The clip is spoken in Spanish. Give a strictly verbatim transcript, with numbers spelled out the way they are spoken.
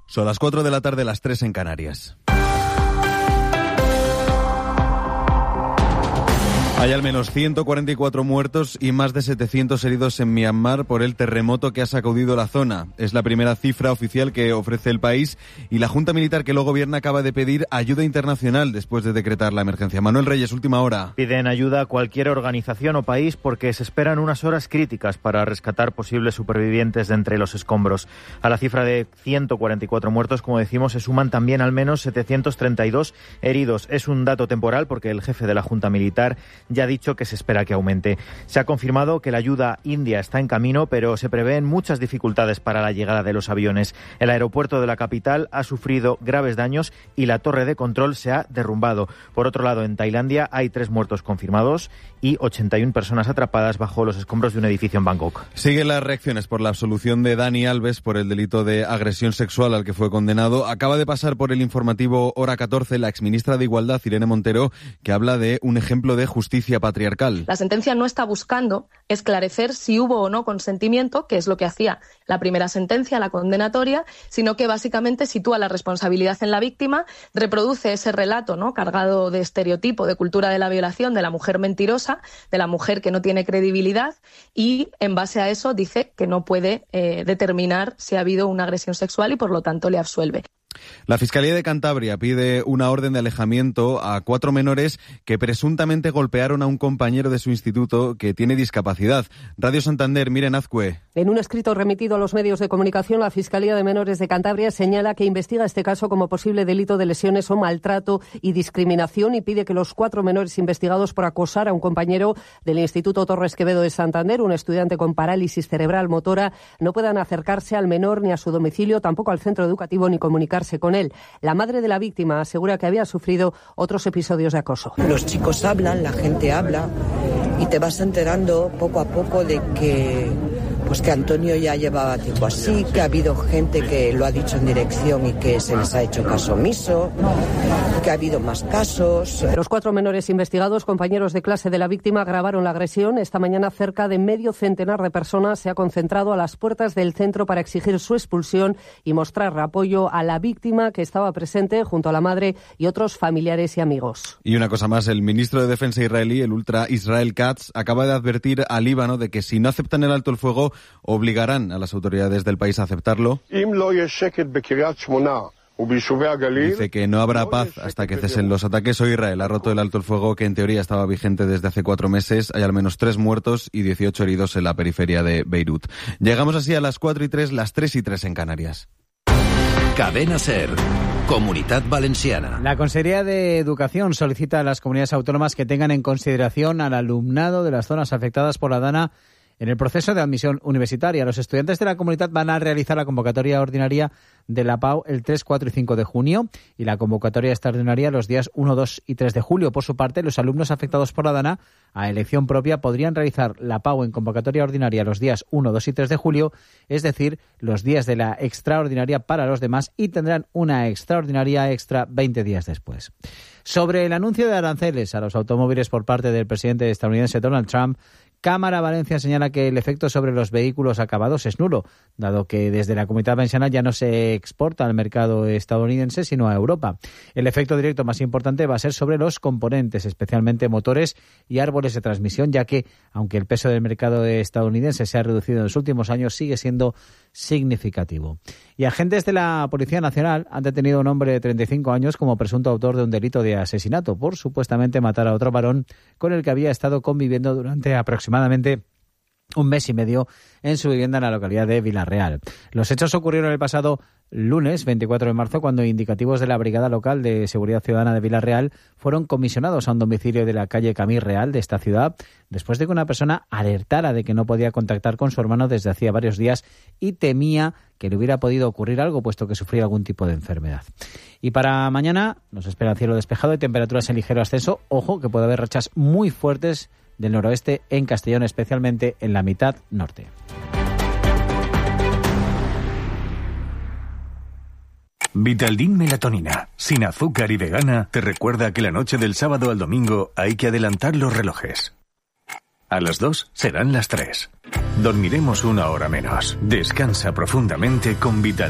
Son las cuatro de la tarde, las tres en Canarias. Hay al menos ciento cuarenta y cuatro muertos y más de setecientos heridos en Myanmar por el terremoto que ha sacudido la zona. Es la primera cifra oficial que ofrece el país y la Junta Militar que lo gobierna acaba de pedir ayuda internacional después de decretar la emergencia. Manuel Reyes, última hora. Piden ayuda a cualquier organización o país porque se esperan unas horas críticas para rescatar posibles supervivientes de entre los escombros. A la cifra de ciento cuarenta y cuatro muertos, como decimos, se suman también al menos setecientos treinta y dos heridos. Es un dato temporal porque el jefe de la Junta Militar ya ha dicho que se espera que aumente. Se ha confirmado que la ayuda india está en camino, pero se prevén muchas dificultades para la llegada de los aviones. El aeropuerto de la capital ha sufrido graves daños y la torre de control se ha derrumbado. Por otro lado, en Tailandia hay tres muertos confirmados y ochenta y una personas atrapadas bajo los escombros de un edificio en Bangkok. Siguen las reacciones por la absolución de Dani Alves por el delito de agresión sexual al que fue condenado. Acaba de pasar por el informativo Hora catorce la exministra de Igualdad, Irene Montero, que habla de un ejemplo de justicia patriarcal. La sentencia no está buscando esclarecer si hubo o no consentimiento, que es lo que hacía la primera sentencia, la condenatoria, sino que básicamente sitúa la responsabilidad en la víctima, reproduce ese relato, ¿no?, cargado de estereotipo, de cultura de la violación, de la mujer mentirosa, de la mujer que no tiene credibilidad, y en base a eso dice que no puede eh, determinar si ha habido una agresión sexual y por lo tanto le absuelve. La Fiscalía de Cantabria pide una orden de alejamiento a cuatro menores que presuntamente golpearon a un compañero de su instituto que tiene discapacidad. Radio Santander, Miren Azcue. En un escrito remitido a los medios de comunicación, la Fiscalía de Menores de Cantabria señala que investiga este caso como posible delito de lesiones o maltrato y discriminación y pide que los cuatro menores investigados por acosar a un compañero del Instituto Torres Quevedo de Santander, un estudiante con parálisis cerebral motora, no puedan acercarse al menor ni a su domicilio, tampoco al centro educativo ni comunicarse con él. La madre de la víctima asegura que había sufrido otros episodios de acoso. Los chicos hablan, la gente habla y te vas enterando poco a poco de que pues que Antonio ya llevaba tiempo así, que ha habido gente que lo ha dicho en dirección y que se les ha hecho caso omiso, que ha habido más casos. Los cuatro menores investigados, compañeros de clase de la víctima, agravaron la agresión. Esta mañana cerca de medio centenar de personas se ha concentrado a las puertas del centro para exigir su expulsión y mostrar apoyo a la víctima que estaba presente junto a la madre y otros familiares y amigos. Y una cosa más, el ministro de Defensa israelí, el ultra Israel Katz, acaba de advertir al Líbano de que si no aceptan el alto el fuego, obligarán a las autoridades del país a aceptarlo. Dice que no habrá paz hasta que cesen los ataques. Hoy Israel ha roto el alto el fuego que en teoría estaba vigente desde hace cuatro meses. Hay al menos tres muertos y dieciocho heridos en la periferia de Beirut. Llegamos así a las cuatro y tres, las tres y tres en Canarias. Cadena SER, Comunitat Valenciana. La Consejería de Educación solicita a las comunidades autónomas que tengan en consideración al alumnado de las zonas afectadas por la DANA en el proceso de admisión universitaria. Los estudiantes de la comunidad van a realizar la convocatoria ordinaria de la P A U el tres, cuatro y cinco de junio y la convocatoria extraordinaria los días uno, dos y tres de julio. Por su parte, los alumnos afectados por la DANA a elección propia podrían realizar la P A U en convocatoria ordinaria los días uno, dos y tres de julio, es decir, los días de la extraordinaria para los demás, y tendrán una extraordinaria extra veinte días después. Sobre el anuncio de aranceles a los automóviles por parte del presidente estadounidense Donald Trump, Cámara Valencia señala que el efecto sobre los vehículos acabados es nulo, dado que desde la Comunidad Valenciana ya no se exporta al mercado estadounidense, sino a Europa. El efecto directo más importante va a ser sobre los componentes, especialmente motores y árboles de transmisión, ya que, aunque el peso del mercado estadounidense se ha reducido en los últimos años, sigue siendo significativo. Y agentes de la Policía Nacional han detenido a un hombre de treinta y cinco años como presunto autor de un delito de asesinato por supuestamente matar a otro varón con el que había estado conviviendo durante aproximadamente un mes y medio en su vivienda en la localidad de Vilarreal. Los hechos ocurrieron el pasado lunes veinticuatro de marzo, cuando indicativos de la Brigada Local de Seguridad Ciudadana de Vilarreal fueron comisionados a un domicilio de la calle Camí Real de esta ciudad, después de que una persona alertara de que no podía contactar con su hermano desde hacía varios días y temía que le hubiera podido ocurrir algo, puesto que sufría algún tipo de enfermedad. Y para mañana nos espera cielo despejado y temperaturas en ligero ascenso. Ojo, que puede haber rachas muy fuertes del noroeste en Castellón, especialmente en la mitad norte. Vitaldin Melatonina, sin azúcar y vegana, te recuerda que la noche del sábado al domingo hay que adelantar los relojes. A las dos serán las tres. Dormiremos una hora menos. Descansa profundamente con Vitaldin.